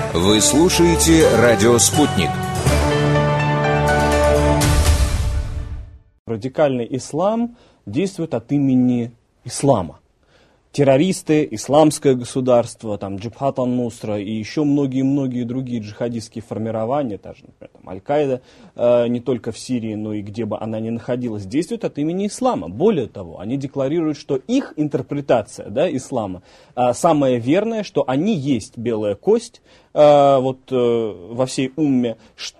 Вы слушаете «Радио Спутник». Радикальный ислам действует от имени ислама. Террористы, исламское государство, там, Джабхат ан-Нусра и еще многие-многие другие джихадистские формирования, даже, например, там, Аль-Каида, не только в Сирии, но и где бы она ни находилась, действуют от имени ислама. Более того, они декларируют, что их интерпретация, да, ислама самая верная, что они есть белая кость во всей умме,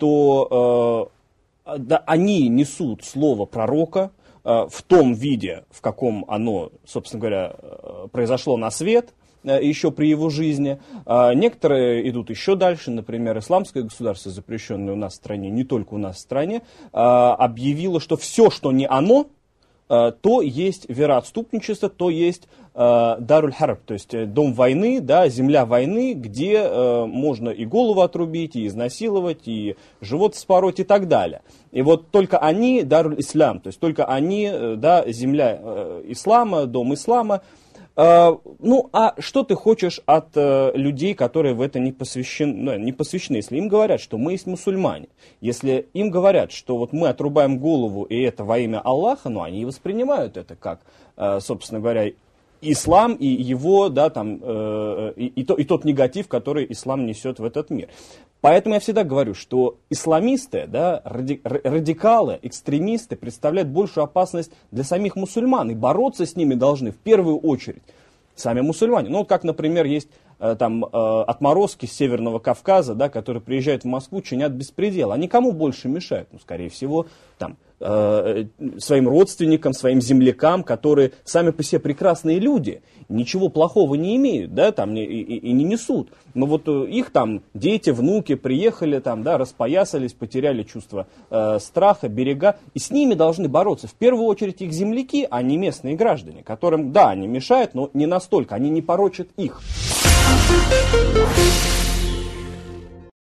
что да, они несут слово пророка, в том виде, в каком оно, собственно говоря, произошло на свет, еще при его жизни. Некоторые идут еще дальше. Например, исламское государство, запрещенное у нас в стране, не только у нас в стране, объявило, что все, что не оно, то есть вероотступничество, то есть даруль харб, то есть дом войны, да, земля войны, где можно и голову отрубить, и изнасиловать, и живот вспороть и так далее. И вот только они, даруль ислам, то есть только они, да, земля ислама, дом ислама. Ну, а что ты хочешь от людей, которые в это не посвящены, если им говорят, что мы есть мусульмане, если им говорят, что вот мы отрубаем голову, и это во имя Аллаха, ну, они воспринимают это как, собственно говоря, ислам и его, да, там, и тот негатив, который ислам несет в этот мир. Поэтому я всегда говорю, что исламисты, да, радикалы, экстремисты представляют большую опасность для самих мусульман, и бороться с ними должны в первую очередь сами мусульмане. Ну, вот как, например, есть там отморозки с Северного Кавказа, да, которые приезжают в Москву, чинят беспредел. Они кому больше мешают? Ну, скорее всего, там, своим родственникам, своим землякам, которые сами по себе прекрасные люди, ничего плохого не имеют, да, там, и не несут. Но вот их там дети, внуки приехали, там, да, распоясались, потеряли чувство страха, берега, и с ними должны бороться. В первую очередь их земляки, а не местные граждане, которым, да, они мешают, но не настолько, они не порочат их.